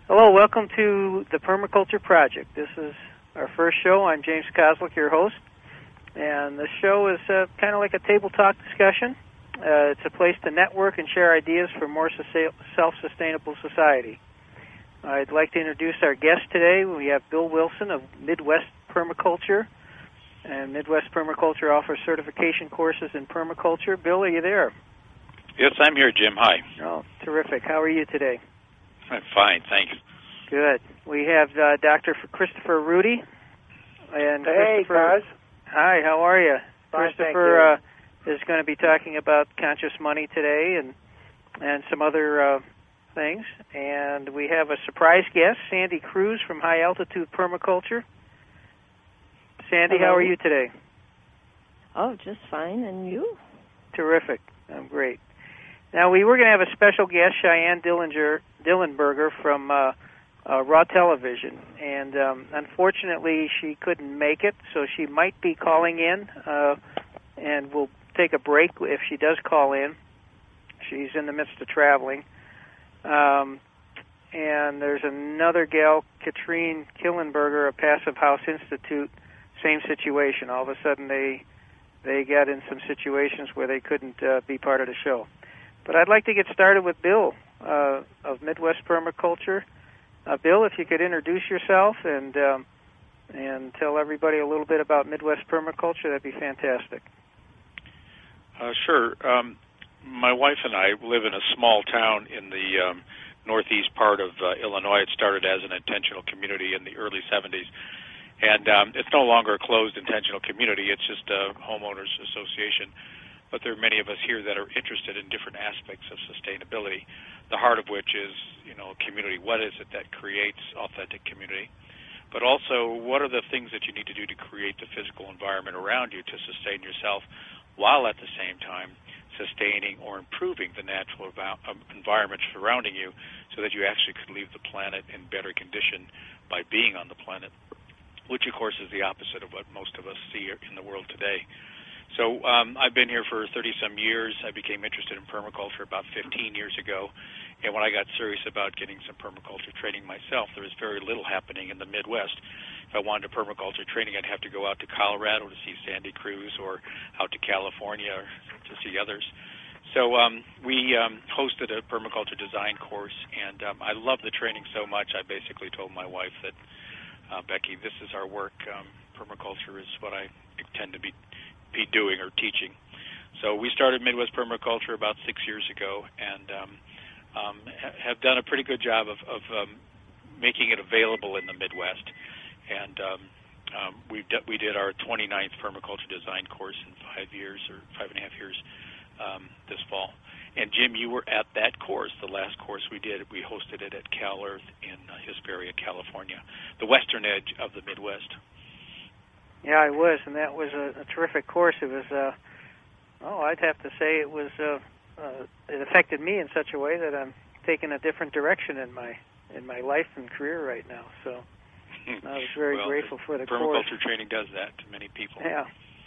Hello, welcome to the Permaculture Project. This is our first show. I'm James Kozlik, your host, and the show is kind of like a table talk discussion. It's a place to network and share ideas for a more self-sustainable society. I'd like to introduce our guest today. We have Bill Wilson of Midwest Permaculture, and Midwest Permaculture offers certification courses in permaculture. Bill, are you there? Yes, I'm here, Jim. Hi. Oh, terrific. How are you today? I'm fine, thanks. Good. We have Dr. Christopher Rudy. And hey, Kaz. Hi, how are you? Fine, Christopher is going to be talking about conscious money today and some other things. And we have a surprise guest, Sandy Cruz from High Altitude Permaculture. Sandy, Hello. How are you today? Oh, just fine. And you? Terrific. I'm great. Now, we were going to have a special guest, Cheyenne Dillenberger from Raw Television, and unfortunately she couldn't make it, so she might be calling in, and we'll take a break if she does call in. She's in the midst of traveling. And there's another gal, Katrine Killenberger of Passive House Institute, same situation. All of a sudden they got in some situations where they couldn't be part of the show. But I'd like to get started with Bill of Midwest Permaculture. Bill, if you could introduce yourself and tell everybody a little bit about Midwest Permaculture, that'd be fantastic. Sure. My wife and I live in a small town in the northeast part of Illinois. It started as an intentional community in the early 70s. And it's no longer a closed intentional community. It's just a homeowners association. But there are many of us here that are interested in different aspects of sustainability, the heart of which is, community. What is it that creates authentic community? But also, what are the things that you need to do to create the physical environment around you to sustain yourself while at the same time sustaining or improving the natural environment surrounding you so that you actually could leave the planet in better condition by being on the planet, which, of course, is the opposite of what most of us see in the world today. So I've been here for 30-some years. I became interested in permaculture about 15 years ago. And when I got serious about getting some permaculture training myself, there was very little happening in the Midwest. If I wanted a permaculture training, I'd have to go out to Colorado to see Sandy Cruz or out to California to see others. So we hosted a permaculture design course, and I love the training so much, I basically told my wife that, Becky, this is our work. Permaculture is what I intend to be doing or teaching. So we started Midwest Permaculture about 6 years ago, and have done a pretty good job of making it available in the Midwest. And we did our 29th permaculture design course in 5 years or 5.5 years this fall. And Jim, you were at that course, the last course we did. We hosted it at Cal Earth in Hesperia, California, the western edge of the Midwest. Yeah, I was, and that was a terrific course. It was, I'd have to say it was, it affected me in such a way that I'm taking a different direction in my life and career right now. So I was very grateful for the course. Permaculture training does that to many people. Yeah.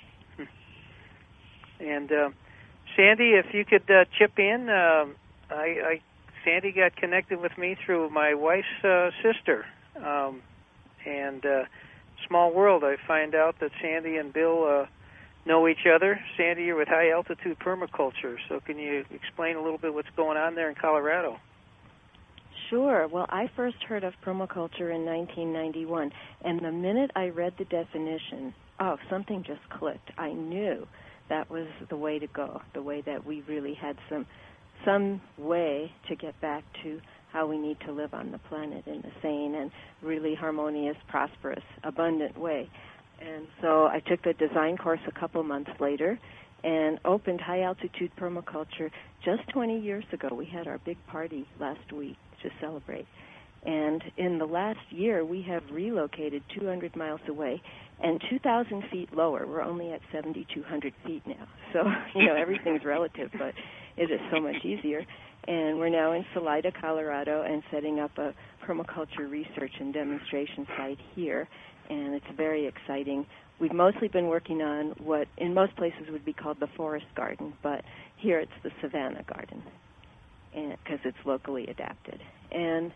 And Sandy, if you could chip in, Sandy got connected with me through my wife's sister, and small world. I find out that Sandy and Bill know each other. Sandy, you're with High Altitude Permaculture, so can you explain a little bit what's going on there in Colorado? Sure. Well, I first heard of permaculture in 1991, and the minute I read the definition, something just clicked. I knew that was the way to go, the way that we really had some way to get back to how we need to live on the planet in a sane and really harmonious, prosperous, abundant way. And so I took the design course a couple months later and opened High Altitude Permaculture just 20 years ago. We had our big party last week to celebrate. And in the last year, we have relocated 200 miles away and 2,000 feet lower. We're only at 7,200 feet now. So, everything's relative, but it is so much easier. And we're now in Salida, Colorado, and setting up a permaculture research and demonstration site here. And it's very exciting. We've mostly been working on what in most places would be called the forest garden, but here it's the savanna garden because it's locally adapted. And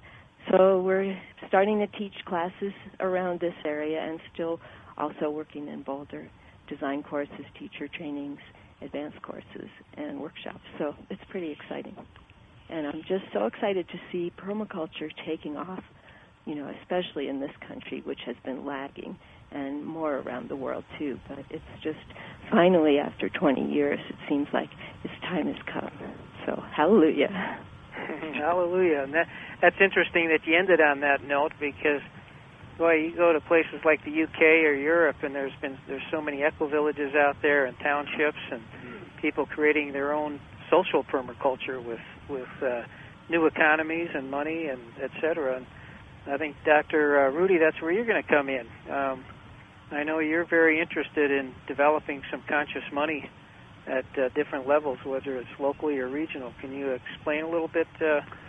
So we're starting to teach classes around this area and still also working in Boulder, design courses, teacher trainings, advanced courses, and workshops. So it's pretty exciting. And I'm just so excited to see permaculture taking off, especially in this country, which has been lagging, and more around the world, too. But it's just, finally, after 20 years, it seems like its time has come. So, hallelujah. Hallelujah. And that's interesting that you ended on that note, because, boy, you go to places like the UK or Europe, and there's so many eco-villages out there and townships and people creating their own social permaculture with new economies and money and et cetera. And I think, Dr. Rudy, that's where you're going to come in. I know you're very interested in developing some conscious money at different levels, whether it's locally or regional. Can you explain a little bit?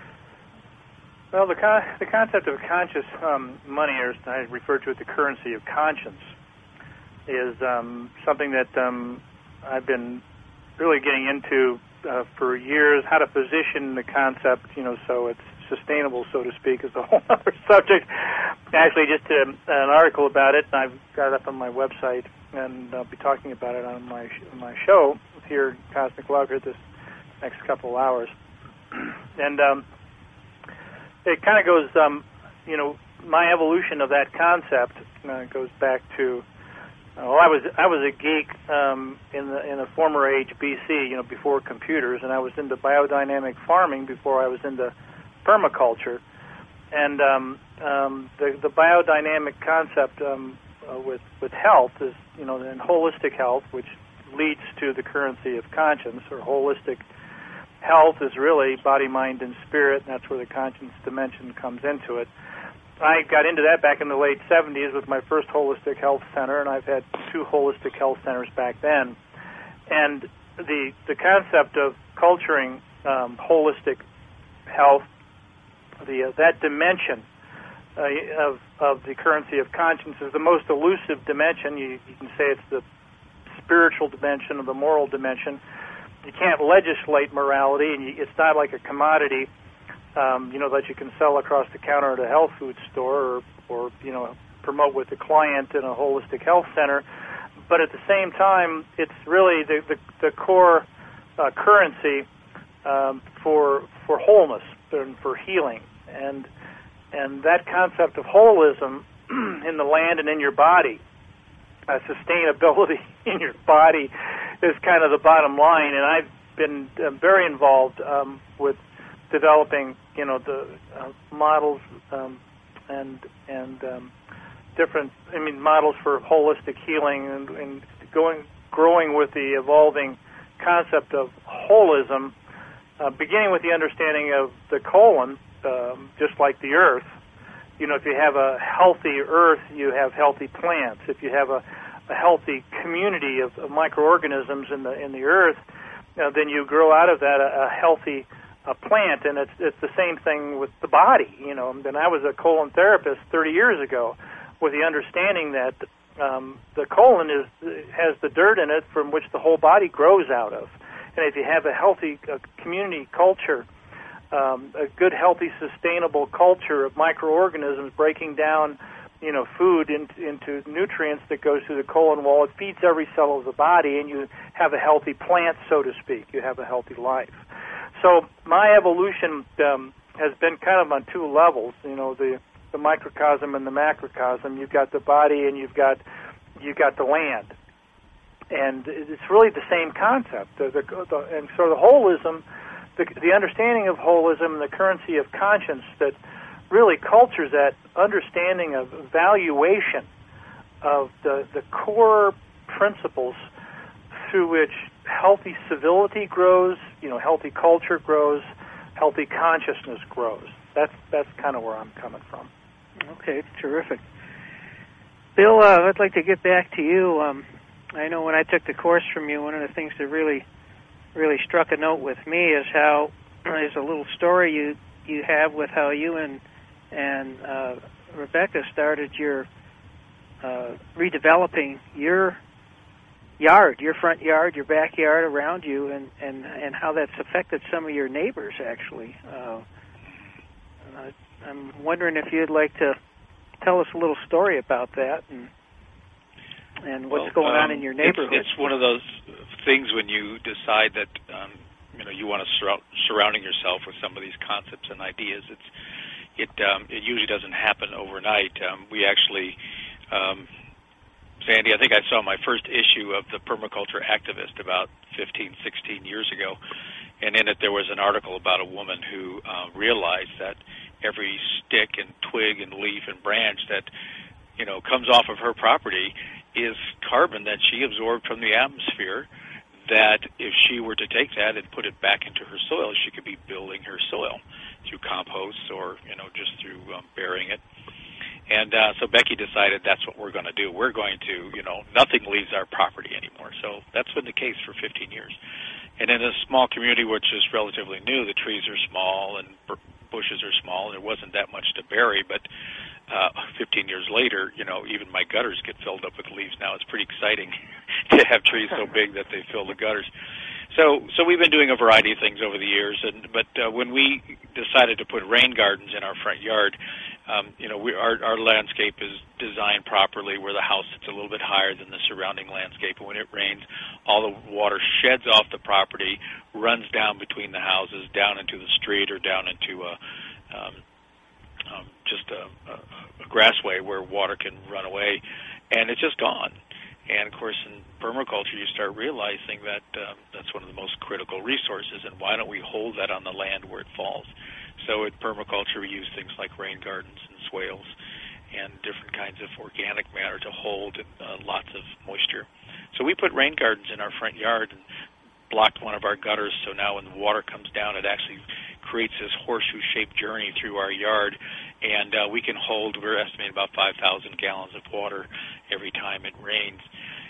Well, the concept of conscious money, or I refer to it the currency of conscience, is something that I've been really getting into for years. How to position the concept, so it's sustainable, so to speak, is a whole other subject. Actually, just an article about it, and I've got it up on my website, and I'll be talking about it on my show here, Cosmic Logger, this next couple of hours. And it kind of goes, my evolution of that concept goes back to, I was a geek in a former age, BC, before computers, and I was into biodynamic farming before I was into permaculture. And the biodynamic concept with health is, and holistic health, which leads to the currency of conscience, or holistic health is really body, mind, and spirit, and that's where the conscience dimension comes into it. I got into that back in the late 70s with my first holistic health center, and I've had 2 holistic health centers back then. And the concept of culturing holistic health, that dimension of the currency of conscience is the most elusive dimension. You can say it's the spiritual dimension or the moral dimension. You can't legislate morality, and it's not like a commodity, that you can sell across the counter at a health food store or promote with a client in a holistic health center. But at the same time, it's really the core currency for wholeness and for healing. And that concept of holism in the land and in your body, sustainability in your body, is kind of the bottom line. And I've been very involved with developing, the models and different, models for holistic healing, and growing with the evolving concept of holism, beginning with the understanding of the colon, just like the earth. If you have a healthy earth, you have healthy plants. If you have a healthy community of microorganisms in the earth, then you grow out of that a healthy plant. And it's the same thing with the body. And I was a colon therapist 30 years ago, with the understanding that the colon has the dirt in it from which the whole body grows out of. And if you have a healthy community culture, a good, healthy, sustainable culture of microorganisms breaking down, food into nutrients that goes through the colon wall, it feeds every cell of the body, and you have a healthy plant, so to speak. You have a healthy life. So my evolution has been kind of on 2 levels. The microcosm and the macrocosm. You've got the body, and you've got the land, and it's really the same concept. And so the holism, the understanding of holism and the currency of conscience that really cultures that understanding of valuation of the core principles through which healthy civility grows, healthy culture grows, healthy consciousness grows. That's kind of where I'm coming from. Okay, terrific. Bill, I'd like to get back to you. I know when I took the course from you, one of the things that really struck a note with me is how there's a little story you have with how you and Rebecca started your redeveloping your yard, your front yard, your backyard around you, and how that's affected some of your neighbors, actually. I'm wondering if you'd like to tell us a little story about that and what's going on in your neighborhood. It's one of those things when you decide that you want to surrounding yourself with some of these concepts and ideas. It usually doesn't happen overnight. We actually, Sandy, I think I saw my first issue of the Permaculture Activist about 15, 16 years ago, and in it there was an article about a woman who realized that every stick and twig and leaf and branch that comes off of her property is carbon that she absorbed from the atmosphere, that if she were to take that and put it back into her soil, she could be building her soil through compost or just through burying it. And so Becky decided that's what we're going to do. We're going to, nothing leaves our property anymore. So that's been the case for 15 years. And in a small community, which is relatively new, the trees are small and bushes are small. There wasn't that much to bury, but 15 years later, even my gutters get filled up with leaves now. It's pretty exciting to have trees so big that they fill the gutters. So we've been doing a variety of things over the years, but when we decided to put rain gardens in our front yard, our landscape is designed properly where the house sits a little bit higher than the surrounding landscape, and when it rains, all the water sheds off the property, runs down between the houses, down into the street or down into just a grassway where water can run away, and it's just gone. And, of course, in permaculture, you start realizing that that's one of the most critical resources, and why don't we hold that on the land where it falls? So in permaculture, we use things like rain gardens and swales and different kinds of organic matter to hold lots of moisture. So we put rain gardens in our front yard and blocked one of our gutters, so now when the water comes down, it actually creates this horseshoe-shaped journey through our yard, and we can hold, we're estimating about 5,000 gallons of water every time it rains.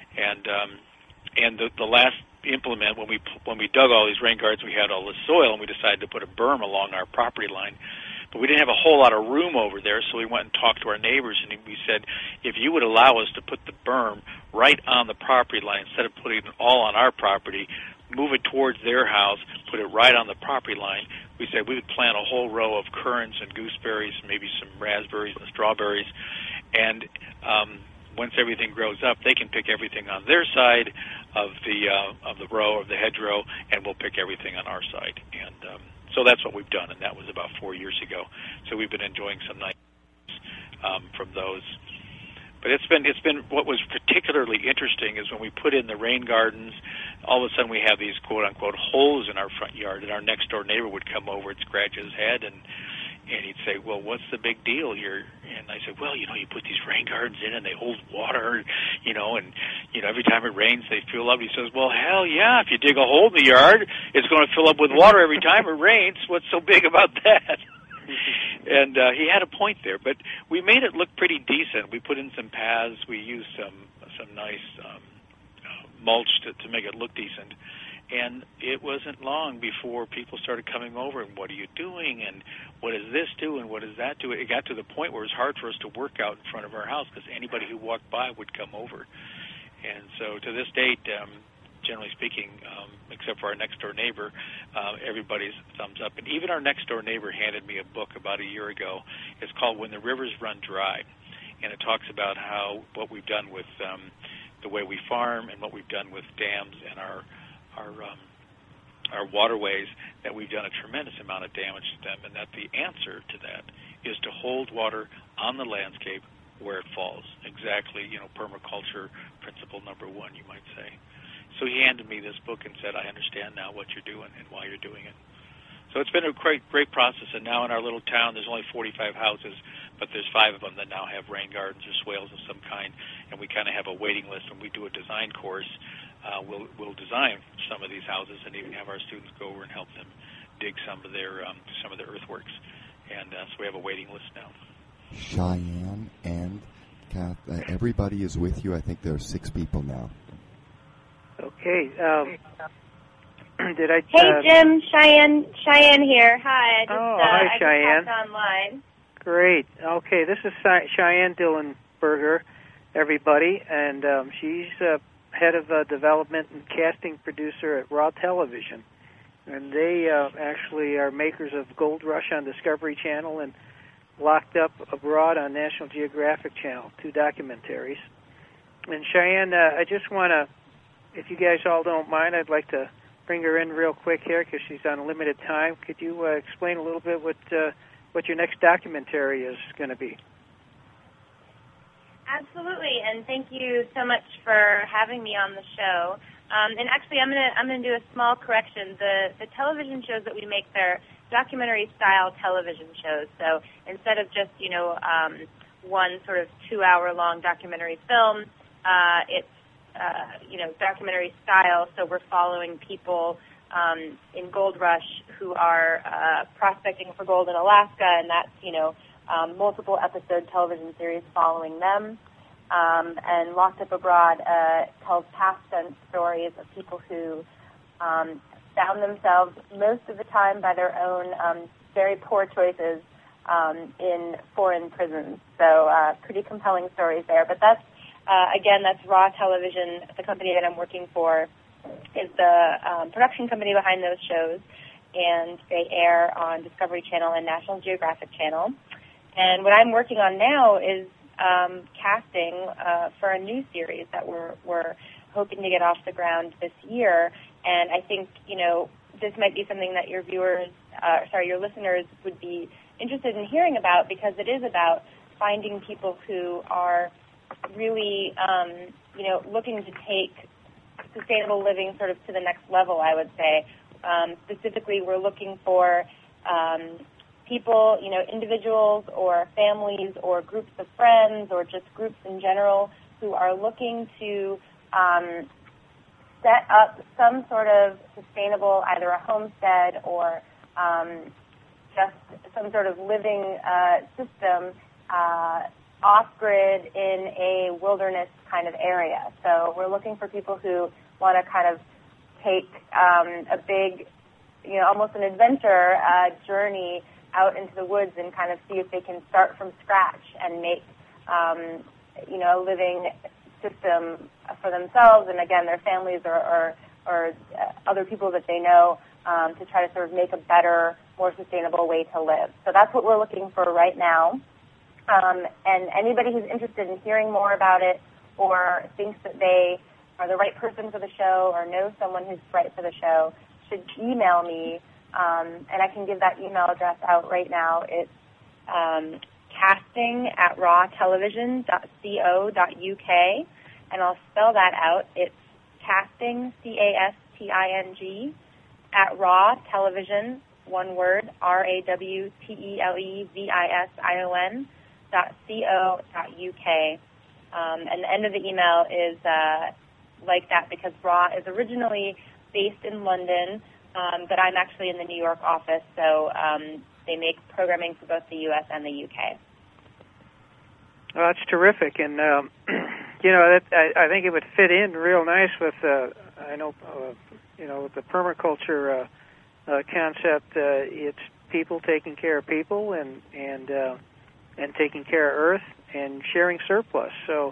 And the last implement, when we dug all these rain gardens, we had all this soil, and we decided to put a berm along our property line. But we didn't have a whole lot of room over there, so we went and talked to our neighbors, and we said, if you would allow us to put the berm right on the property line instead of putting it all on our property, move it towards their house, put it right on the property line, we said we would plant a whole row of currants and gooseberries, maybe some raspberries and strawberries, and once everything grows up, they can pick everything on their side of the row, of the hedgerow, and we'll pick everything on our side. And so that's what we've done, and that was about 4 years ago. So we've been enjoying some nice from those. But it's been what was particularly interesting is when we put in the rain gardens, all of a sudden we have these quote-unquote holes in our front yard, and our next-door neighbor would come over and scratch his head, and he'd say, well, what's the big deal here? And I said, well, you put these rain gardens in and they hold water, and every time it rains they fill up. He says, well, hell yeah, if you dig a hole in the yard, it's going to fill up with water every time it rains. What's so big about that? And he had a point there, but we made it look pretty decent. We put in some paths. We used some nice mulch to make it look decent. And it wasn't long before people started coming over and, what are you doing? And what does this do? And what does that do? It got to the point where it was hard for us to work out in front of our house because anybody who walked by would come over. And so to this date, generally speaking, except for our next-door neighbor, everybody's thumbs up. And even our next-door neighbor handed me a book about a year ago. It's called When the Rivers Run Dry. And it talks about what we've done with the way we farm and what we've done with dams and our waterways, that we've done a tremendous amount of damage to them, and that the answer to that is to hold water on the landscape where it falls. Exactly, permaculture principle number one, you might say. So he handed me this book and said, I understand now what you're doing and why you're doing it. So it's been a great process, and now in our little town there's only 45 houses, but there's 5 of them that now have rain gardens or swales of some kind, and we kind of have a waiting list. When we do a design course, we'll design some of these houses and even have our students go over and help them dig some of their earthworks. And so we have a waiting list now. Cheyenne and Kath, everybody is with you. I think there are 6 people now. Okay. Hey, Jim, Cheyenne here. Hi. Hi, Cheyenne. I just hopped online. Great. Okay, this is Cheyenne Dillenberger, everybody, and she's head of development and casting producer at Raw Television. And they actually are makers of Gold Rush on Discovery Channel and Locked Up Abroad on National Geographic Channel, 2 documentaries. And Cheyenne, I just want to, if you guys all don't mind, I'd like to bring her in real quick here because she's on limited time. Could you explain a little bit what your next documentary is going to be? Absolutely, and thank you so much for having me on the show. And actually, I'm gonna do a small correction. The television shows that we make, they're documentary-style television shows. So instead of just one sort of 2-hour-long documentary film, it's documentary style. So we're following people in Gold Rush who are prospecting for gold in Alaska, and that's multiple episode television series following them. And Locked Up Abroad tells past tense stories of people who found themselves most of the time by their own very poor choices in foreign prisons. So pretty compelling stories there. But that's Raw Television. The company that I'm working for is the production company behind those shows, and they air on Discovery Channel and National Geographic Channel. And what I'm working on now is casting for a new series that we're hoping to get off the ground this year. And I think, this might be something that your listeners would be interested in hearing about, because it is about finding people who are really, looking to take sustainable living sort of to the next level, I would say. Specifically, we're looking for people, individuals or families or groups of friends or just groups in general who are looking to set up some sort of sustainable, either a homestead or just some sort of living system off-grid in a wilderness kind of area. So we're looking for people who want to kind of take a big, almost an adventure journey out into the woods and kind of see if they can start from scratch and make, a living system for themselves and, again, their families or other people that they know to try to sort of make a better, more sustainable way to live. So that's what we're looking for right now. And anybody who's interested in hearing more about it or thinks that they are the right person for the show or know someone who's right for the show should email me, and I can give that email address out right now. It's casting@rawtelevision.co.uk, and I'll spell that out. It's casting, CASTING, at Raw Television, one word, RAWTELEVISION.co.uk. And the end of the email is like that because Raw is originally based in London, but I'm actually in the New York office, so they make programming for both the U.S. and the U.K. Well, that's terrific, and I think it would fit in real nice with with the permaculture concept. It's people taking care of people and taking care of Earth and sharing surplus. So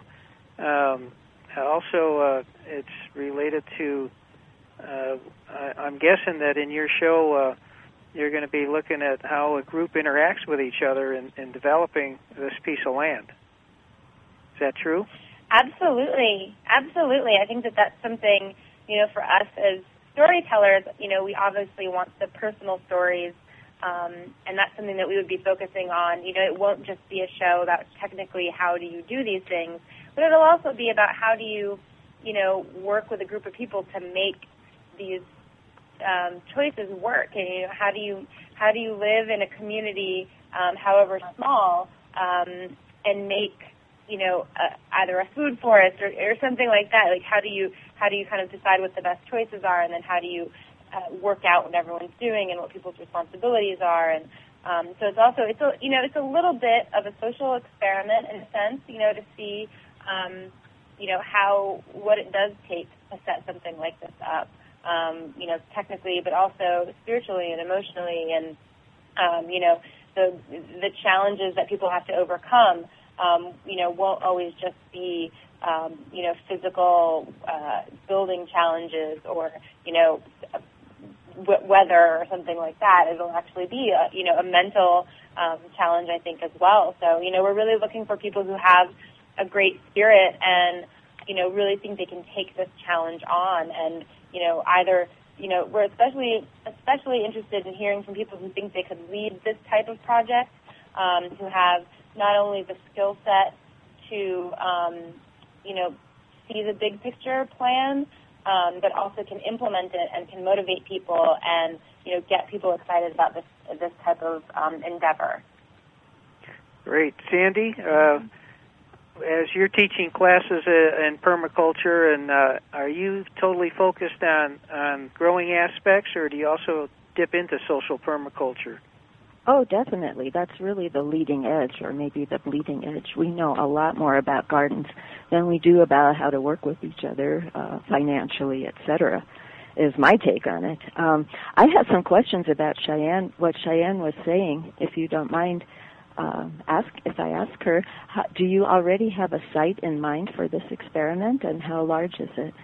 also it's related to. I'm guessing that in your show you're going to be looking at how a group interacts with each other in developing this piece of land. Is that true? Absolutely. I think that that's something, for us as storytellers, we obviously want the personal stories, and that's something that we would be focusing on. It won't just be a show about technically how do you do these things, but it'll also be about how do you, work with a group of people to make these choices work, and how do you live in a community, however small, and make either a food forest or something like that. Like how do you kind of decide what the best choices are, and then how do you work out what everyone's doing and what people's responsibilities are, and so it's a little bit of a social experiment in a sense, to see what it does take to set something like this up. Technically, but also spiritually and emotionally, and the challenges that people have to overcome, won't always just be physical building challenges or weather or something like that. It'll actually be a mental challenge, I think, as well. So, we're really looking for people who have a great spirit and, really think they can take this challenge on and, either, we're especially interested in hearing from people who think they could lead this type of project, who have not only the skill set to, see the big picture plan, but also can implement it and can motivate people and, get people excited about this type of endeavor. Great. Sandy, as you're teaching classes in permaculture, and are you totally focused on growing aspects, or do you also dip into social permaculture? Oh, definitely. That's really the leading edge, or maybe the bleeding edge. We know a lot more about gardens than we do about how to work with each other financially, etc., is my take on it. I have some questions about Cheyenne, what Cheyenne was saying, if you don't mind. If I ask her, do you already have a site in mind for this experiment, and how large is it?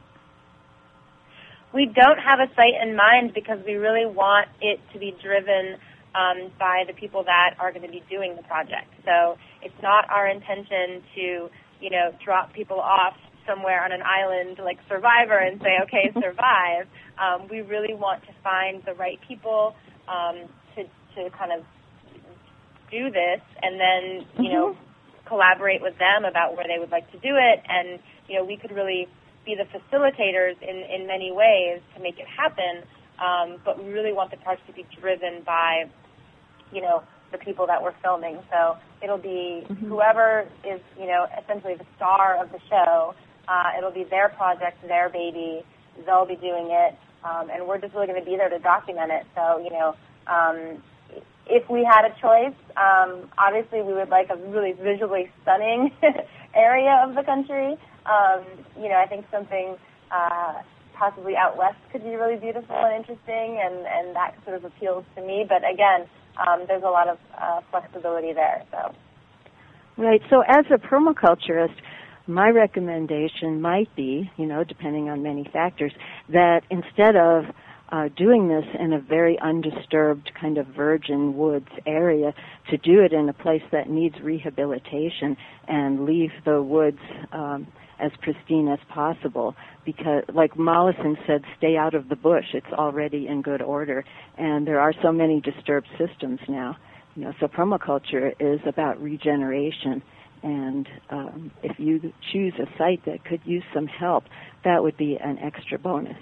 We don't have a site in mind because we really want it to be driven by the people that are going to be doing the project. So it's not our intention to, drop people off somewhere on an island like Survivor and say, okay, survive. We really want to find the right people to kind of do this, and then, collaborate with them about where they would like to do it. And, we could really be the facilitators in many ways to make it happen. But we really want the project to be driven by, the people that we're filming. So it'll be whoever is, essentially the star of the show. It'll be their project, their baby. They'll be doing it. And we're just really going to be there to document it. So, if we had a choice, obviously we would like a really visually stunning area of the country. I think something possibly out west could be really beautiful and interesting, and that sort of appeals to me. But again, there's a lot of flexibility there. So. Right. So as a permaculturist, my recommendation might be, depending on many factors, that instead of doing this in a very undisturbed kind of virgin woods area, to do it in a place that needs rehabilitation and leave the woods as pristine as possible. Because, like Mollison said, stay out of the bush. It's already in good order. And there are so many disturbed systems now. So permaculture is about regeneration. And if you choose a site that could use some help, that would be an extra bonus.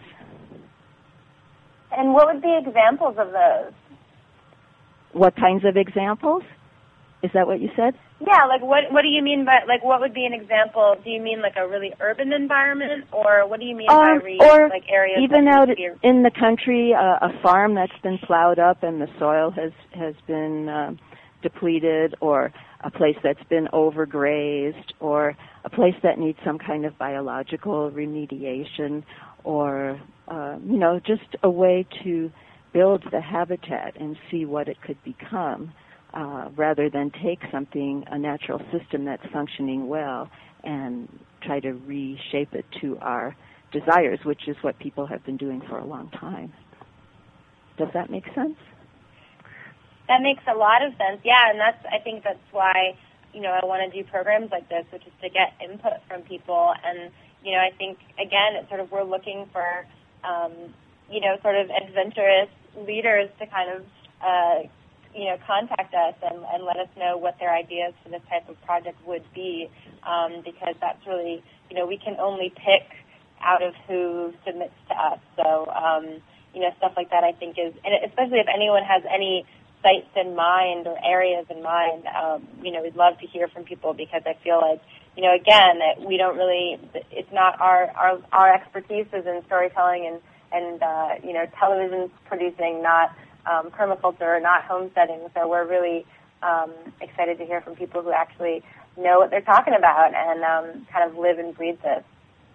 And what would be examples of those? What kinds of examples? Is that what you said? Yeah, like what do you mean by, like, what would be an example? Do you mean like a really urban environment, or what do you mean by like areas even out in the country, a farm that's been plowed up and the soil has been depleted, or a place that's been overgrazed, or a place that needs some kind of biological remediation, or just a way to build the habitat and see what it could become, rather than take a natural system that's functioning well, and try to reshape it to our desires, which is what people have been doing for a long time. Does that make sense? That makes a lot of sense, yeah, and I think that's why, I want to do programs like this, which is to get input from people. And, I think, again, it's sort of, we're looking for, sort of adventurous leaders to kind of, contact us and let us know what their ideas for this type of project would be, because that's really, we can only pick out of who submits to us. So, stuff like that I think is, and especially if anyone has any sites in mind or areas in mind, we'd love to hear from people, because I feel like, again, that we don't really, it's not our expertise is in storytelling and television producing, not permaculture, not homesteading. So we're really excited to hear from people who actually know what they're talking about and kind of live and breathe this.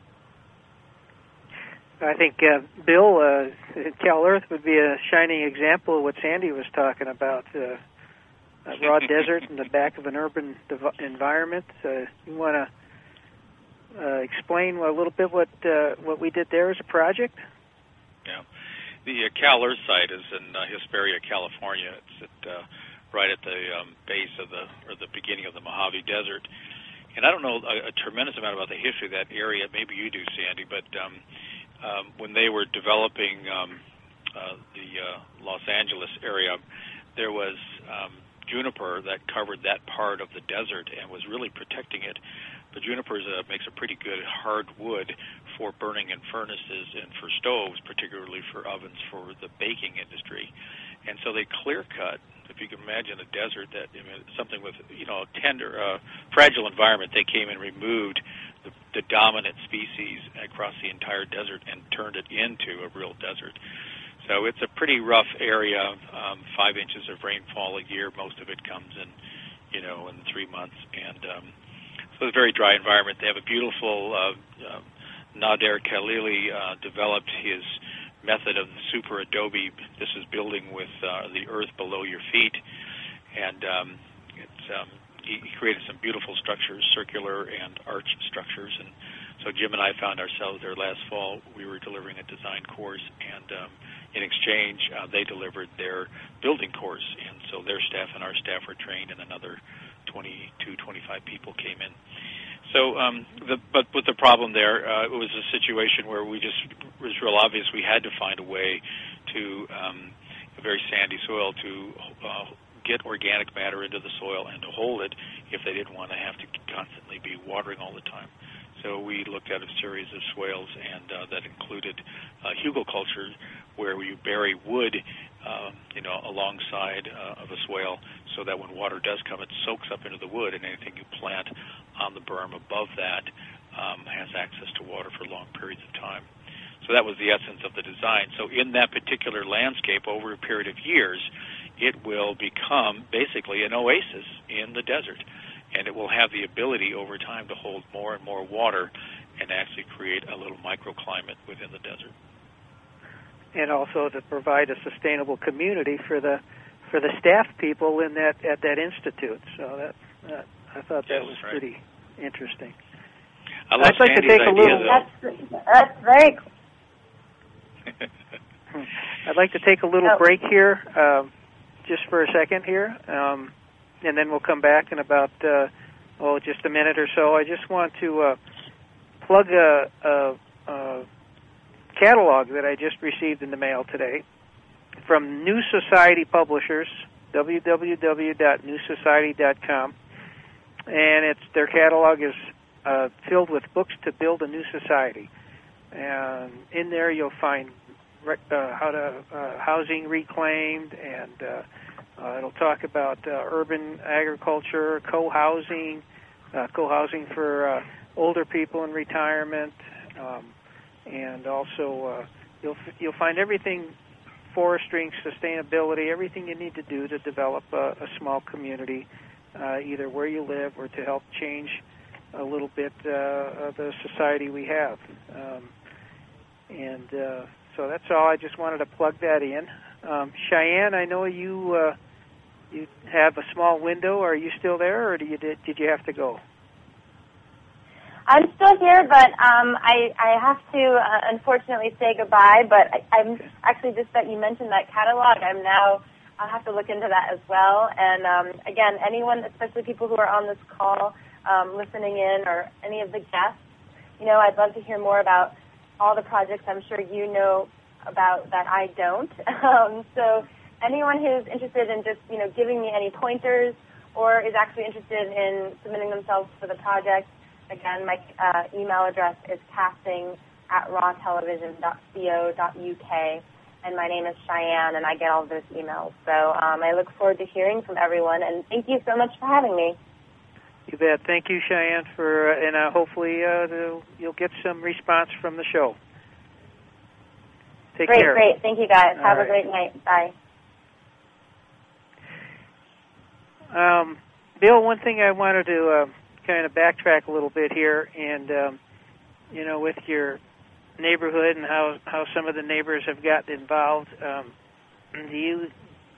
I think Bill, Cal Earth would be a shining example of what Sandy was talking about. A raw desert in the back of an urban environment. You want to explain a little bit what we did there as a project? Yeah. The Cal Earth site is in Hesperia, California. It's at right at the base of the beginning of the Mojave Desert. And I don't know a tremendous amount about the history of that area. Maybe you do, Sandy. But when they were developing the Los Angeles area, there was juniper that covered that part of the desert and was really protecting it. But juniper makes a pretty good hard wood for burning in furnaces and for stoves, particularly for ovens for the baking industry. And so they clear cut. If you can imagine a desert that, something with, tender, fragile environment, they came and removed the dominant species across the entire desert and turned it into a real desert. So it's a pretty rough area, 5 inches of rainfall a year. Most of it comes in 3 months. And so it's a very dry environment. They have a beautiful, Nader Khalili developed his method of the super adobe. This is building with the earth below your feet, and he created some beautiful structures, circular and arch structures. And so Jim and I found ourselves there last fall. We were delivering a design course, and in exchange, they delivered their building course, and so their staff and our staff were trained, and another 22, 25 people came in. So, but with the problem there, it was a situation where it was real obvious we had to find a way to a very sandy soil to get organic matter into the soil and to hold it if they didn't want to have to constantly be watering all the time. So we looked at a series of swales, and that included hugelkulture, where you bury wood, alongside of a swale, so that when water does come, it soaks up into the wood, and anything you plant on the berm above that has access to water for long periods of time. So that was the essence of the design. So in that particular landscape, over a period of years, it will become basically an oasis in the desert. And it will have the ability over time to hold more and more water and actually create a little microclimate within the desert. And also to provide a sustainable community for the staff people at that institute. So I thought that was right. Pretty interesting. I'd like to take a little. That's very cool. I'd like to take a little break here, just for a second here. And then we'll come back in about, just a minute or so. I just want to plug a catalog that I just received in the mail today from New Society Publishers, www.newsociety.com. And their catalog is filled with books to build a new society. And in there you'll find housing reclaimed, and it'll talk about urban agriculture, co-housing for older people in retirement, and also you'll find everything, forestry, sustainability, everything you need to do to develop a small community, either where you live or to help change a little bit of the society we have. So that's all. I just wanted to plug that in. Cheyenne, I know you have a small window. Are you still there, or did you have to go? I'm still here, but I have to unfortunately say goodbye. But I'm actually, just that you mentioned that catalog, I'll have to look into that as well. And again, anyone, especially people who are on this call listening in, or any of the guests, I'd love to hear more about all the projects I'm sure you know about that I don't. So anyone who's interested in just, giving me any pointers, or is actually interested in submitting themselves for the project, again, my email address is casting@rawtelevision.co.uk, and my name is Cheyenne, and I get all of those emails. So I look forward to hearing from everyone, and thank you so much for having me. You bet. Thank you, Cheyenne, and hopefully you'll get some response from the show. Take care. Great. Thank you, guys. Have a great night. Bye. Bill, one thing I wanted to kind of backtrack a little bit here, and with your neighborhood and how some of the neighbors have gotten involved. Do you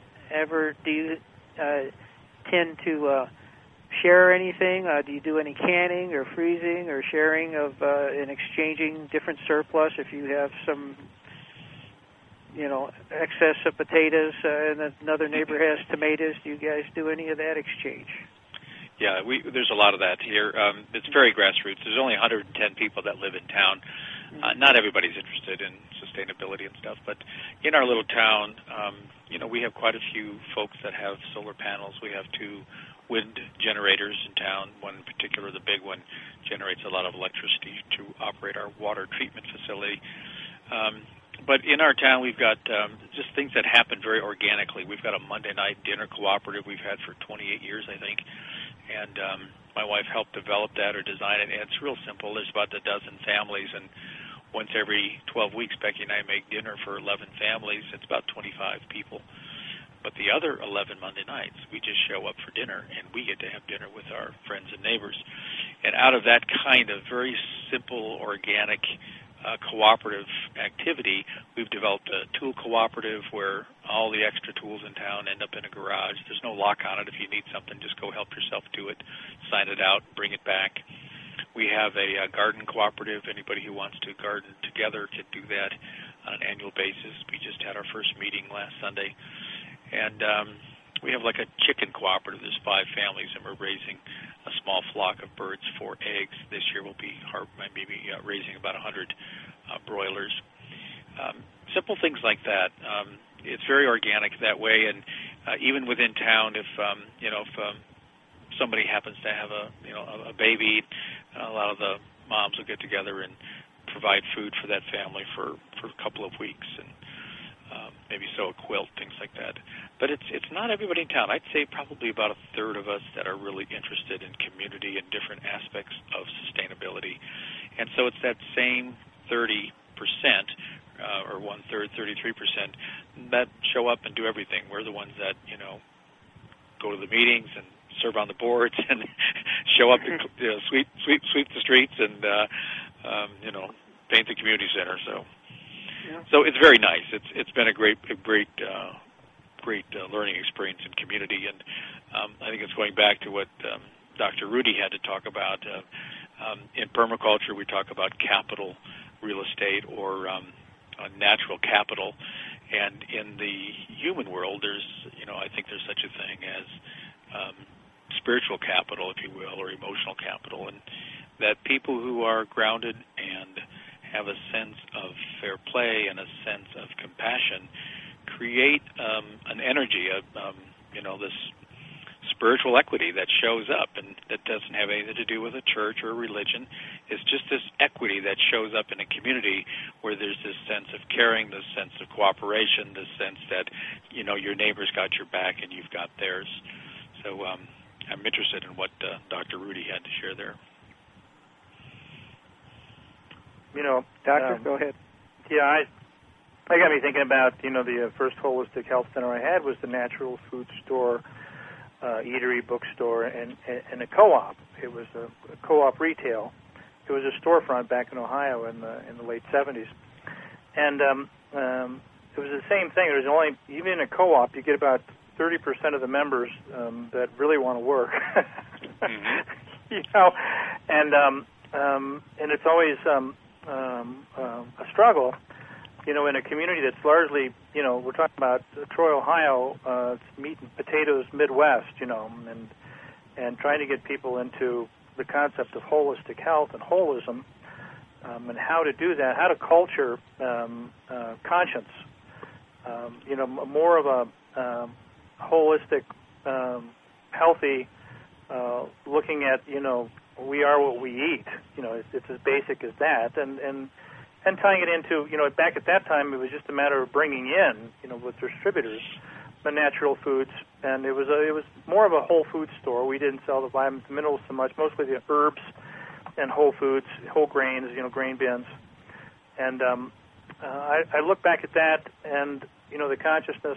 tend to share anything? Do you do any canning or freezing or sharing of and exchanging different surplus if you have some excess of potatoes and another neighbor has tomatoes. Do you guys do any of that exchange? Yeah, there's a lot of that here. It's very grassroots. There's only 110 people that live in town. Not everybody's interested in sustainability and stuff, but in our little town, we have quite a few folks that have solar panels. We have 2 wind generators in town. One in particular, the big one, generates a lot of electricity to operate our water treatment facility. But in our town, we've got just things that happen very organically. We've got a Monday night dinner cooperative we've had for 28 years, I think. And my wife helped develop that or design it. And it's real simple. There's about a dozen families, and once every 12 weeks, Becky and I make dinner for 11 families. It's about 25 people. But the other 11 Monday nights, we just show up for dinner, and we get to have dinner with our friends and neighbors. And out of that kind of very simple, organic, cooperative activity, we've developed a tool cooperative where all the extra tools in town end up in a garage. There's no lock on it. If you need something, just go help yourself do it, sign it out, bring it back. We have a garden cooperative. Anybody who wants to garden together can do that on an annual basis. We just had our first meeting last Sunday. And we have like a chicken cooperative. There's 5 families, and we're raising a small flock of birds for eggs. This year we'll be maybe raising about 100 broilers. Simple things like that. It's very organic that way, and even within town, if somebody happens to have a baby, a lot of the moms will get together and provide food for that family for a couple of weeks, and maybe sew a quilt, things like that. But it's not everybody in town. I'd say probably about a third of us that are really interested in community and different aspects of sustainability. And so it's that same 30%, or 1/3, 33%, that show up and do everything. We're the ones that, go to the meetings and serve on the boards and show up and sweep the streets and, paint the community center. So it's very nice. It's been a great learning experience in community, and I think it's going back to what Dr. Rudy had to talk about. In permaculture, we talk about capital real estate or natural capital, and in the human world, I think there's such a thing as spiritual capital, if you will, or emotional capital, and that people who are grounded and have a sense of fair play and a sense of compassion create an energy, this spiritual equity that shows up, and that doesn't have anything to do with a church or a religion. It's just this equity that shows up in a community where there's this sense of caring, this sense of cooperation, this sense that, your neighbor's got your back and you've got theirs. So I'm interested in what Dr. Rudy had to share there. Doctor, go ahead. Yeah, I got me thinking about, the first holistic health center I had was the Natural Food Store, eatery, bookstore, and a co-op. It was a co-op retail. It was a storefront back in Ohio in the late 70s. And it was the same thing. There's only, even in a co-op, you get about 30% of the members that really want to work. And it's always a struggle, in a community that's largely, we're talking about Troy, Ohio, it's meat and potatoes Midwest, and trying to get people into the concept of holistic health and holism, and how to do that, how to culture conscience, more of a holistic, healthy, looking at, we are what we eat. It's as basic as that, and tying it into, back at that time, it was just a matter of bringing in, with distributors, the natural foods, and it was more of a whole food store. We didn't sell the vitamins and minerals so much, mostly the herbs and whole foods, whole grains, grain bins. And I look back at that, and the consciousness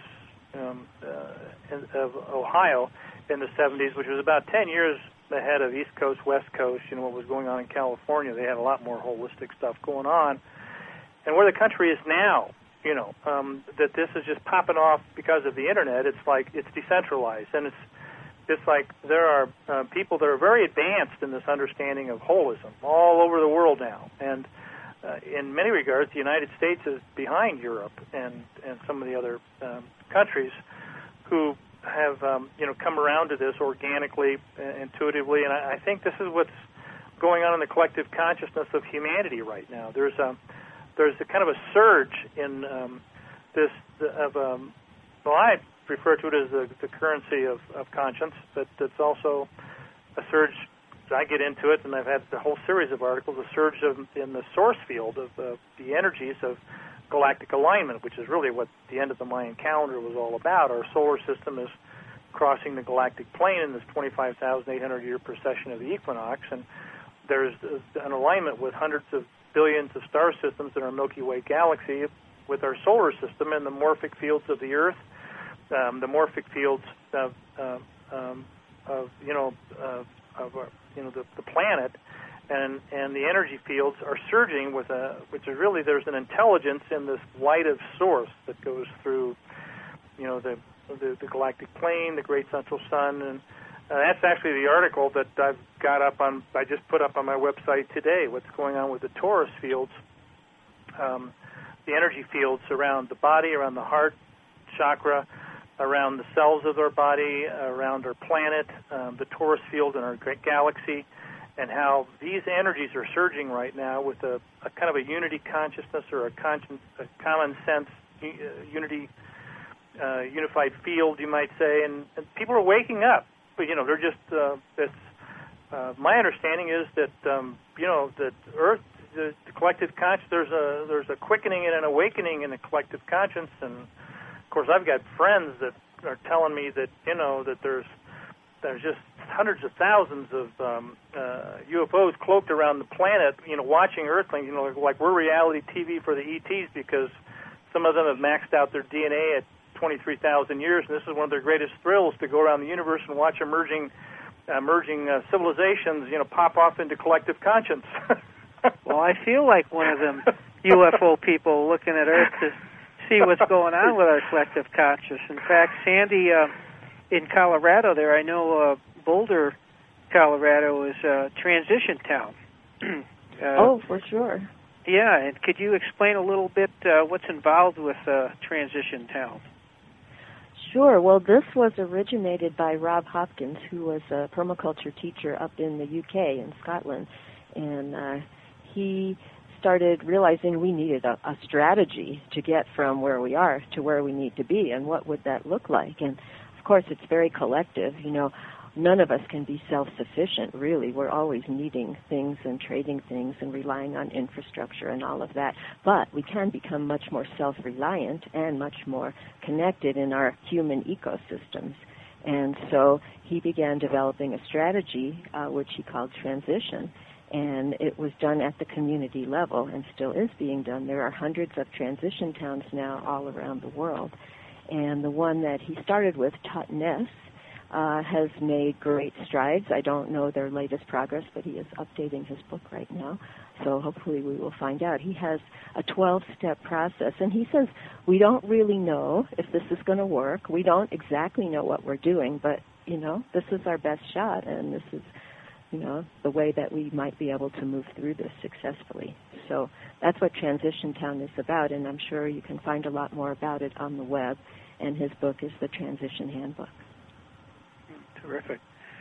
of Ohio in the 70s, which was about 10 years ahead of East Coast, West Coast, what was going on in California. They had a lot more holistic stuff going on. And where the country is now, that this is just popping off because of the Internet, it's like it's decentralized. And it's like there are people that are very advanced in this understanding of holism all over the world now. And in many regards, the United States is behind Europe and some of the other countries who have come around to this organically, intuitively, and I think this is what's going on in the collective consciousness of humanity right now. There's a kind of a surge in I refer to it as the currency of conscience, but it's also a surge. I get into it, and I've had a whole series of articles, a surge in the source field of the energies of galactic alignment, which is really what the end of the Mayan calendar was all about. Our solar system is crossing the galactic plane in this 25,800-year precession of the equinox, and there's an alignment with hundreds of billions of star systems in our Milky Way galaxy with our solar system and the morphic fields of the Earth, the morphic fields of the planet, and the energy fields are surging with which is really, there's an intelligence in this light of source that goes through, the galactic plane, the great central sun, and that's actually the article that I just put up on my website today. What's going on with the Taurus fields, the energy fields around the body, around the heart chakra, around the cells of our body, around our planet, the Taurus field in our great galaxy, and how these energies are surging right now with a kind of a unity consciousness or a common sense unified field, you might say, and people are waking up. But they're just. My understanding is that that Earth, the collective conscience, there's a quickening and an awakening in the collective conscience, and of course I've got friends that are telling me that that there's just hundreds of thousands of UFOs cloaked around the planet, watching Earthlings, like we're reality TV for the ETs, because some of them have maxed out their DNA at 23,000 years, and this is one of their greatest thrills, to go around the universe and watch emerging civilizations, pop off into collective conscience. Well, I feel like one of them UFO people looking at Earth to see what's going on with our collective conscious. In fact, Sandy, in Colorado there, I know Boulder, Colorado is a transition town. Oh, for sure. Yeah, and could you explain a little bit what's involved with transition town? Sure. Well, this was originated by Rob Hopkins, who was a permaculture teacher up in the UK, in Scotland. And he started realizing we needed a strategy to get from where we are to where we need to be, and what would that look like. And, of course, it's very collective. None of us can be self-sufficient, really. We're always needing things and trading things and relying on infrastructure and all of that. But we can become much more self-reliant and much more connected in our human ecosystems. And so he began developing a strategy, which he called transition. And it was done at the community level and still is being done. There are hundreds of transition towns now all around the world. And the one that he started with, Totnes, has made great strides. I don't know their latest progress, but he is updating his book right now, so hopefully we will find out. He has a 12-step process, and he says, we don't really know if this is going to work. We don't exactly know what we're doing, but, this is our best shot, and this is, the way that we might be able to move through this successfully. So that's what Transition Town is about, and I'm sure you can find a lot more about it on the web, and his book is The Transition Handbook. Terrific.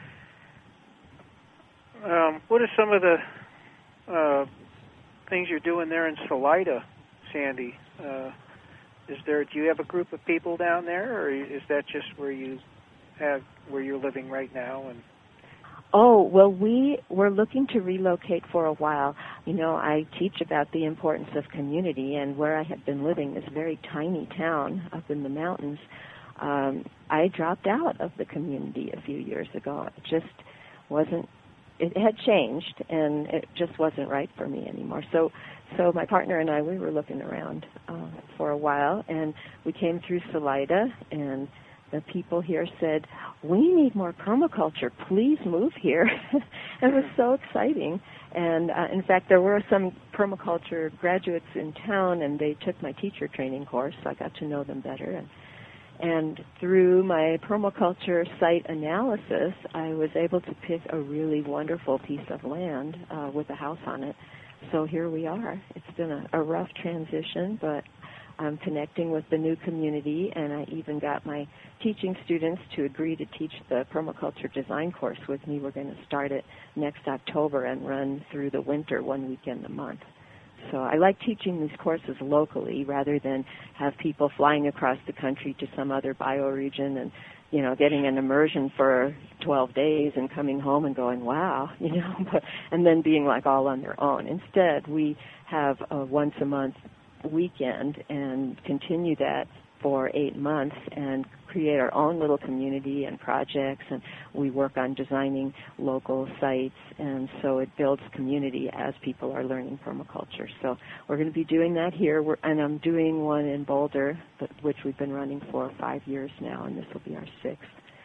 What are some of the things you're doing there in Salida, Sandy? Do you have a group of people down there, or is that just where you're living right now? And oh, well, we're looking to relocate for a while. I teach about the importance of community, and where I have been living, this very tiny town up in the mountains, I dropped out of the community a few years ago. It just wasn't, it had changed, and it just wasn't right for me anymore. So my partner and I, we were looking around for a while, and we came through Salida, and the people here said, we need more permaculture. Please move here. It was so exciting. And, in fact, there were some permaculture graduates in town, and they took my teacher training course, so I got to know them better. And through my permaculture site analysis, I was able to pick a really wonderful piece of land with a house on it so here we are. It's been a rough transition, but I'm connecting with the new community, and I even got my teaching students to agree to teach the permaculture design course with me. We're going to start it next October and run through the winter, 1 weekend a month. So I like teaching these courses locally rather than have people flying across the country to some other bioregion and, you know, getting an immersion for 12 days and coming home and going, wow, you know, and then being like all on their own. Instead, we have a once a month weekend and continue that for 8 months and create our own little community and projects, and we work on designing local sites, and so it builds community as people are learning permaculture. So we're going to be doing that here, and I'm doing one in Boulder, which we've been running for 5 years now, and this will be our 6th.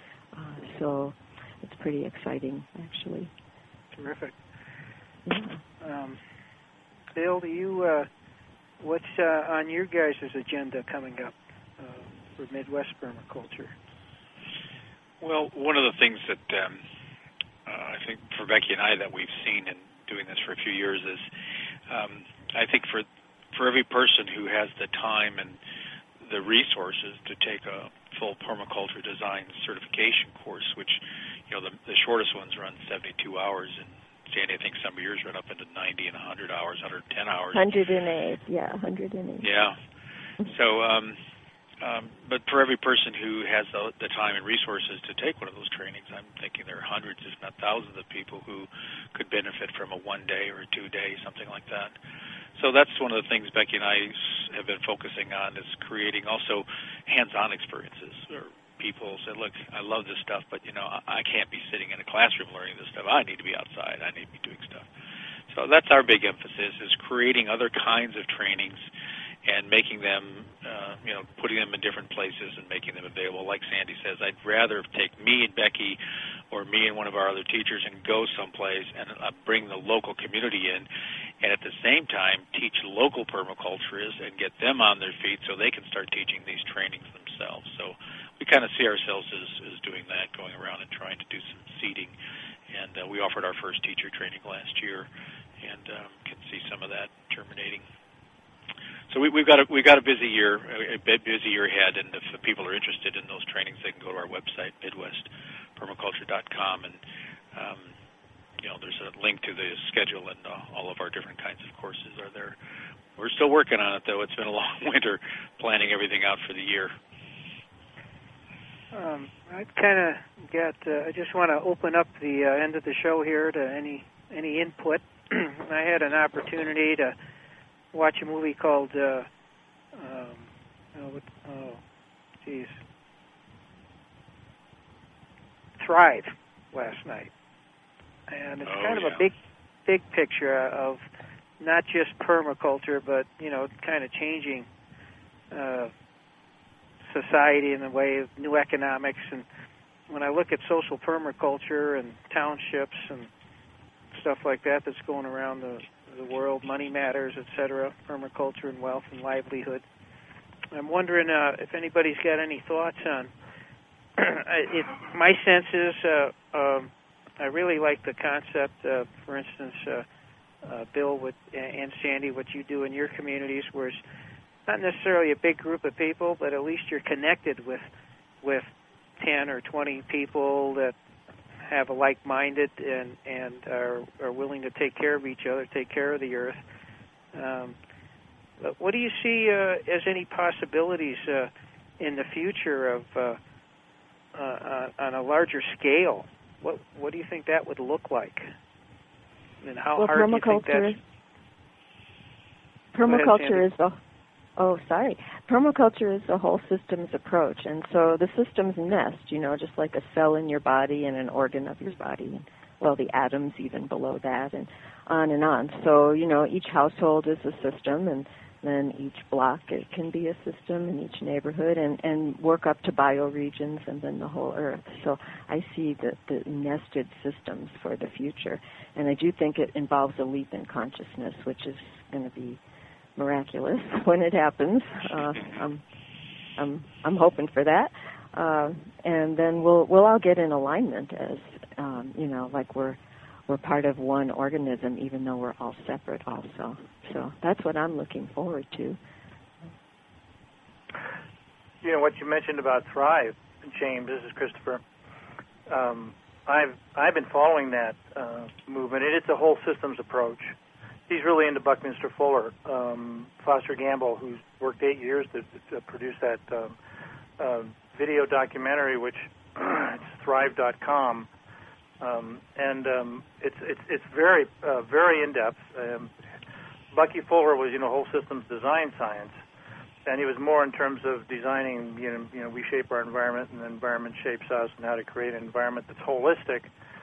So it's pretty exciting, actually. Terrific. Yeah. Bill, do you, what's on your guys' agenda coming up for Midwest permaculture? Well, one of the things that I think for Becky and I that we've seen in doing this for a few years is I think for every person who has the time and the resources to take a full permaculture design certification course, which, you know, the shortest ones run 72 hours, and Sandy, I think some years run up into 90 and 100 hours, 110 hours. 108, yeah, 108. Yeah. So, but for every person who has the time and resources to take one of those trainings, I'm thinking there are hundreds, if not thousands, of people who could benefit from a 1 day or a 2 day, something like that. So that's one of the things Becky and I have been focusing on, is creating also hands-on experiences. Or people say, look, I love this stuff, but, you know, I can't be sitting in a classroom learning this stuff. I need to be outside. I need to be doing stuff. So that's our big emphasis, is creating other kinds of trainings and making them, you know, putting them in different places and making them available. Like Sandy says, I'd rather take me and Becky or me and one of our other teachers and go someplace and bring the local community in, and at the same time teach local permaculturists and get them on their feet so they can start teaching these trainings themselves. So we kind of see ourselves as doing that, going around and trying to do some seeding. And we offered our first teacher training last year, and can see some of that germinating. So we've got a busy year ahead, and if people are interested in those trainings, they can go to our website, MidwestPermaculture.com, and you know, there's a link to the schedule, and all of our different kinds of courses are there. We're still working on it, though. It's been a long winter planning everything out for the year. I just want to open up the end of the show here to any input. I had an opportunity to watch a movie called Thrive last night, and it's kind of a big picture of not just permaculture, but, you know, kind of changing society in the way of new economics. And when I look at social permaculture and townships and stuff like that that's going around the world, Money Matters, etc., permaculture and wealth and livelihood, I'm wondering if anybody's got any thoughts on my sense is I really like the concept, for instance, Bill and Sandy, what you do in your communities, where it's not necessarily a big group of people, but at least you're connected with 10 or 20 people that have a like-minded and are willing to take care of each other, take care of the earth. But what do you see as any possibilities in the future of on a larger scale? What do you think that would look like? And how hard do you think that's... Permaculture is Permaculture is a whole systems approach, and so the systems nest, you know, just like a cell in your body and an organ of your body, and, well, the atoms even below that, and on and on. So, you know, each household is a system, and then each block it can be a system in each neighborhood, and work up to bioregions and then the whole earth. So I see the nested systems for the future, and I do think it involves a leap in consciousness, which is going to be miraculous when it happens. I'm hoping for that, and then we'll all get in alignment as you know, like we're we're part of one organism, even though we're all separate also. So that's what I'm looking forward to. You know, what you mentioned about Thrive, James, this is Christopher. I've been following that movement, and it's a whole systems approach. He's really into Buckminster Fuller. Foster Gamble, who's worked 8 years to produce that video documentary, which it's Thrive.com, and it's very very in depth. Bucky Fuller was whole systems design science, and he was more in terms of designing. We shape our environment, and the environment shapes us, and how to create an environment that's holistic.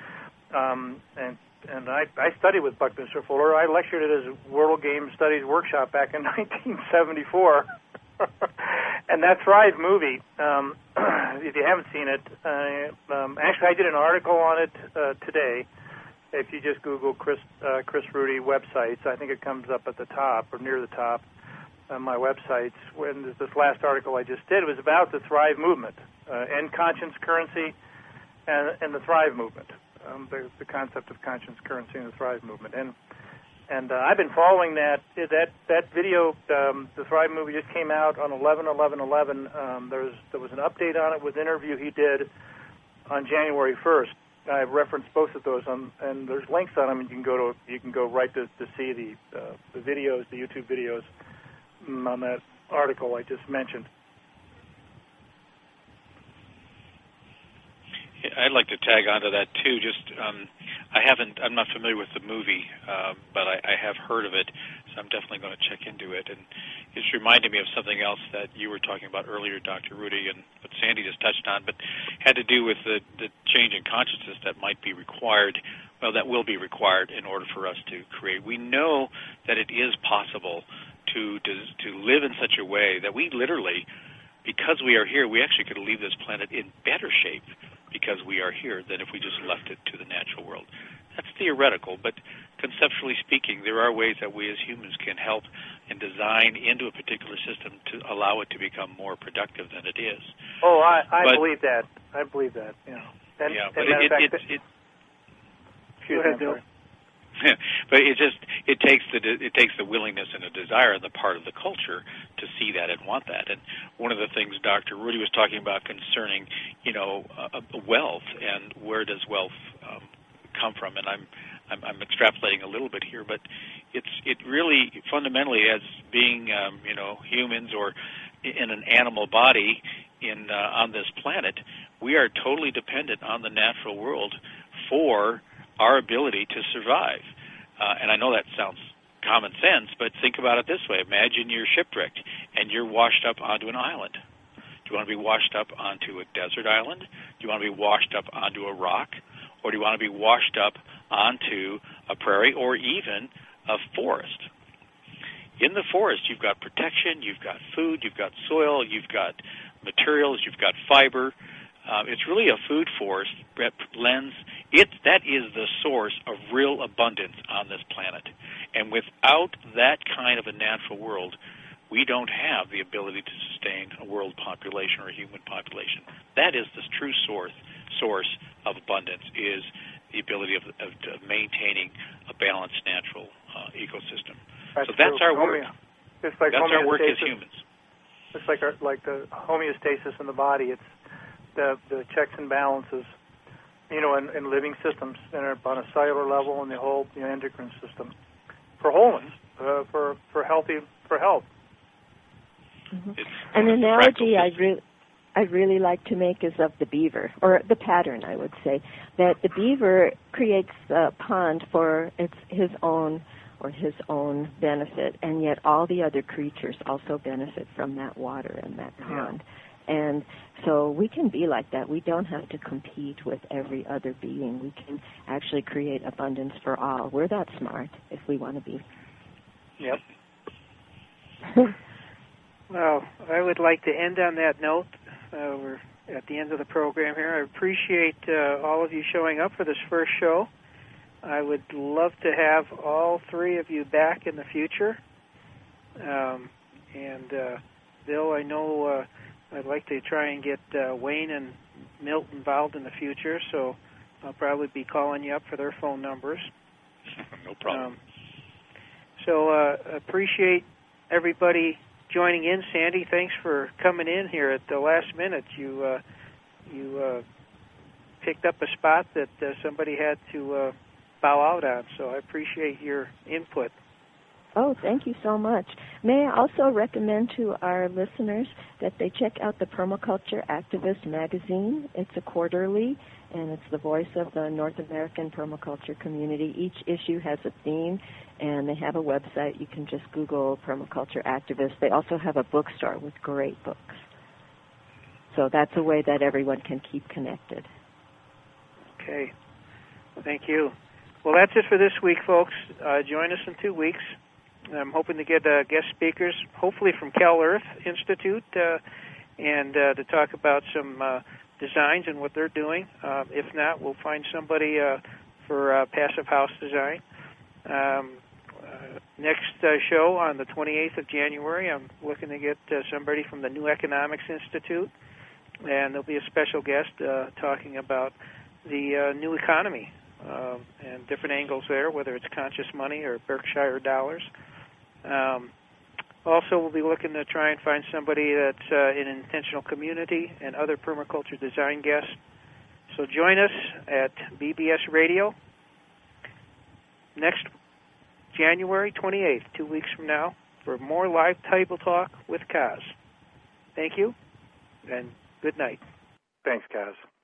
And I studied with Buckminster Fuller. I lectured at his World Game Studies workshop back in 1974. And that Thrive movie, if you haven't seen it, actually I did an article on it today. If you just Google Chris Rudy websites, I think it comes up at the top or near the top on my websites. When this last article I just did was about the Thrive movement, end conscience currency, and the Thrive movement. The concept of conscience currency and the Thrive movement, and I've been following that video. The Thrive movie just came out on 11/11/11. There was an update on it with an interview he did on January 1st. I've referenced both of those, and there's links on them, and you can go right to see the videos, the YouTube videos on that article I just mentioned. I'd like to tag onto that too. I'm not familiar with the movie, but I have heard of it, so I'm definitely going to check into it. And it's reminded me of something else that you were talking about earlier, Dr. Rudy, and what Sandy just touched on, but had to do with the change in consciousness that might be required. Well, that will be required in order for us to create. We know that it is possible to live in such a way that we literally, because we are here, we actually could leave this planet in better shape because we are here than if we just left it to the natural world. That's theoretical, but conceptually speaking, there are ways that we as humans can help and design into a particular system to allow it to become more productive than it is. Oh, I believe that. I believe that. But Go ahead, Bill. But it takes the willingness and a desire on the part of the culture to see that and want that. And one of the things Dr. Rudy was talking about concerning, wealth and where does wealth come from. And I'm extrapolating a little bit here, but it really fundamentally, as being humans or in an animal body on this planet, we are totally dependent on the natural world for our ability to survive. And I know that sounds common sense, but think about it this way. Imagine you're shipwrecked and you're washed up onto an island. Do you want to be washed up onto a desert island? Do you want to be washed up onto a rock? Or do you want to be washed up onto a prairie or even a forest? In the forest, you've got protection, you've got food, you've got soil, you've got materials, you've got fiber. It's really a food forest that that is the source of real abundance on this planet. And without that kind of a natural world, we don't have the ability to sustain a world population or a human population. That is the true source of abundance, is the ability of maintaining a balanced natural ecosystem. That's our work. It's like that's our work as humans. It's like the homeostasis in the body. It's the checks and balances, in living systems and on a cellular level and the whole endocrine system for wholeness, for health. Mm-hmm. An analogy I'd really like to make is of the beaver, or the pattern, I would say, that the beaver creates a pond for his own benefit, and yet all the other creatures also benefit from that water and that pond. Yeah. And so we can be like that. We don't have to compete with every other being. We can actually create abundance for all. We're that smart if we want to be. Yep. Well, I would like to end on that note. We're at the end of the program here. I appreciate all of you showing up for this first show. I would love to have all three of you back in the future. And Bill, I know I'd like to try and get Wayne and Milt involved in the future, so I'll probably be calling you up for their phone numbers. No problem. So appreciate everybody joining in. Sandy, thanks for coming in here at the last minute. You picked up a spot that somebody had to bow out on, so I appreciate your input. Oh, thank you so much. May I also recommend to our listeners that they check out the Permaculture Activist magazine. It's a quarterly, and it's the voice of the North American permaculture community. Each issue has a theme, and they have a website. You can just Google Permaculture Activist. They also have a bookstore with great books. So that's a way that everyone can keep connected. Okay. Thank you. Well, that's it for this week, folks. Join us in 2 weeks. I'm hoping to get guest speakers, hopefully from Cal Earth Institute, and to talk about some designs and what they're doing. If not, we'll find somebody for passive house design. Next show on the 28th of January, I'm looking to get somebody from the New Economics Institute, and there'll be a special guest talking about the new economy and different angles there, whether it's conscious money or Berkshire dollars. Also, we'll be looking to try and find somebody that's in an intentional community and other permaculture design guests. So join us at BBS Radio next January 28th, 2 weeks from now, for more live table talk with Kaz. Thank you, and good night. Thanks, Kaz.